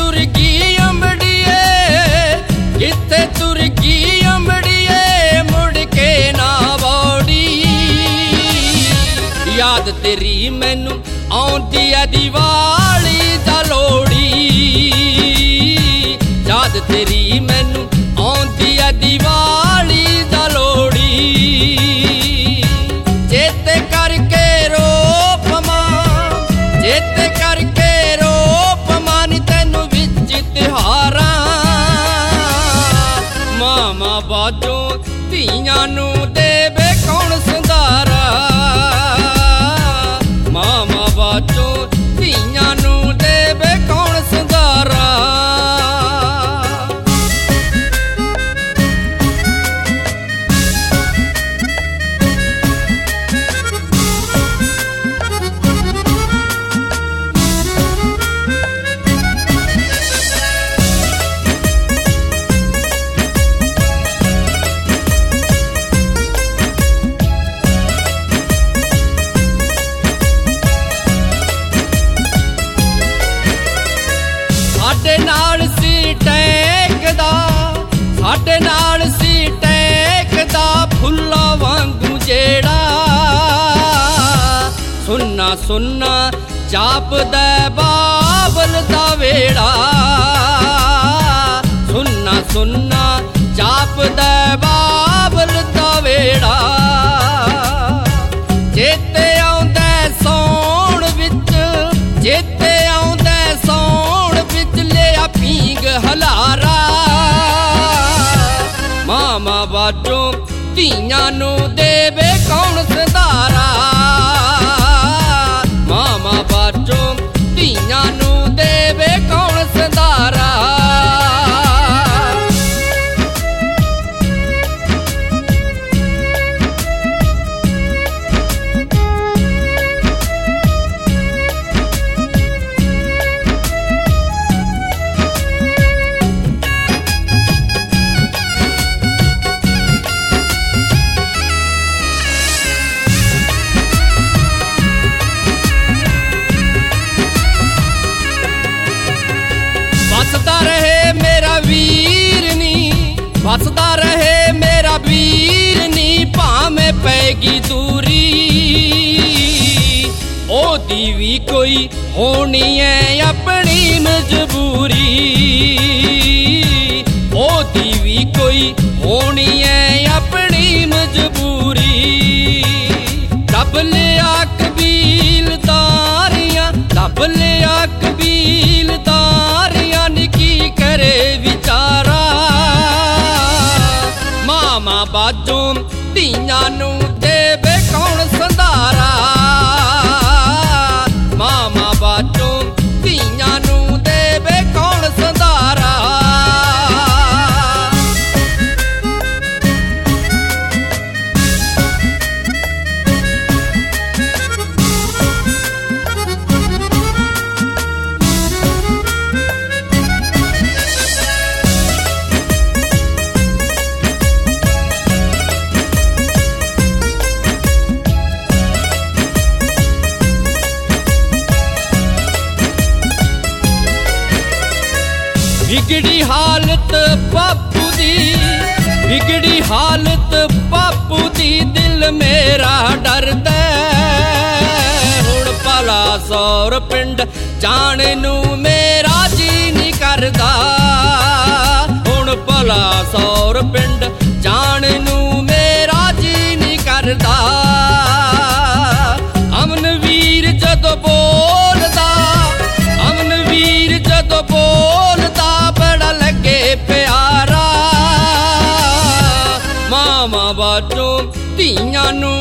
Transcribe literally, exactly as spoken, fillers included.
ਤੁਰ ਗਈ ਅੰਬੜੀਏ, ਕਿੱਥੇ ਤੁਰ ਗਈ ਅੰਬੜੀਏ, ਮੁੜ ਕੇ ਨਾ ਵੜੀ। ਯਾਦ ਤੇਰੀ ਮੈਨੂੰ ਆਉਂਦੀ ਐ ਦੀਵਾਲੀ ਜਾਂ ਲੋਹੜੀ, ਯਾਦ ਤੇਰੀ ਮੈਨੂੰ ਆਉਂਦੀ ਐ ਦੀਵਾਲੀ ਜਾਂ ਲੋਹੜੀ। ਚੇਤੇ ਕਰਕੇ ਰੋ ਪਵਾਂ, ਚੇਤੇ ਕਰਕੇ ਰੋ ਪਵਾਂ ਨੀ ਤੈਨੂੰ ਵਿੱਚ ਤਿਉਹਾਰਾਂ। ਮਾਮਾ ਬਾਝੋਂ ਧੀਆਂ ਨੂੰ ਦੇਵੇ ਕੌਣ ਸੰਧਾਰਾ, ਮਾਮਾ ਬਾਝੋਂ ਧੀਆਂ ਨੂੰ ਦੇਵੇ ਕੌਣ ਸੰਧਾਰਾ। ਸਾਡੇ ਨਾਲ ਸੀ ਟੈਕਦਾ, ਸਾਡੇ ਨਾਲ ਸੀ ਟੈਕਦਾ ਫੁੱਲਾਂ ਵਾਂਗੂ ਜਿਹੜਾ। ਸੁੰਨਾ ਸੁੰਨਾ ਜਾਪਦਾ ਬਾਬਲ ਦਾ ਵੇੜਾ, ਸੁੰਨਾ ਸੁੰਨਾ ਜਾਪਦਾ ਬਾਬਲ ਦਾ ਵੇੜਾ। ਚੇਤੇ ਆਉਂਦਾ ਸੌਣ ਵਿੱਚ, ਚੇਤੇ ਆਉਂਦਾ ਸੌਣ ਵਿੱਚ ਲਿਆ ਪੀਂਗ ਹਲਾਰਾ। ਮਾਮਾ ਬਾਝੋਂ ਧੀਆਂ ਨੂੰ ਦੇਵੇ ਕੌਣ ਸੰਧਾਰਾ, ਮਾਮਾ ਬਾਝੋਂ ਧੀਆਂ ਨੂੰ ਦੇਵੇ ਕੌਣ ਸੰਧਾਰਾ। ਵਸਦਾ ਰਹੇ ਮੇਰਾ ਵੀਰ ਨੀ, ਵਸਦਾ ਰਹੇ ਮੇਰਾ ਵੀਰ ਨੀ, ਭਾਵੇਂ ਪੈਗੀ ਦੂਰੀ। ਉਹਦੀ ਵੀ ਕੋਈ ਹੋਣੀ ਐ ਆਪਣੀ ਮਜਬੂਰੀ, ਉਹਦੀ ਵੀ ਕੋਈ ਹੋਣੀ ਐ ਆਪਣੀ ਮਜਬੂਰੀ। ਲੱਭ ਲਿਆ ਕਬੀਲਦਾਰੀਆਂ, ਲੱਭ ਲਿਆ ਕਬੀਲਦਾਰੀਆਂ ਨੀ ਕੀ ਕਰੇ ਵਿਚਾਰਾ। ਮਾਮਾ ਬਾਝੋਂ ਧੀਆਂ ਨੂੰ ਦੇਵੇ ਕੌਣ ਸੰਧਾਰਾ, ਮਾਮਾ ਬਾਝੋਂ ਧੀਆਂ ਨੂੰ ਦੇਵੇ ਕੌਣ ਸੰਧਾਰਾ। बिगड़ी हालत बापू दी, बिगड़ी हालत बापू दी, दिल मेरा डरदा। हुण भला सौर पिंड जाने नू मेरा जी नहीं करदा, हुण भला सौर पिंड जाने नू मेरा जी नहीं करदा। अमनवीर जदों बोलदा, अमनवीर जदों बोलदा बड़ा लगे प्यारा। मामा बाझों धीआं नू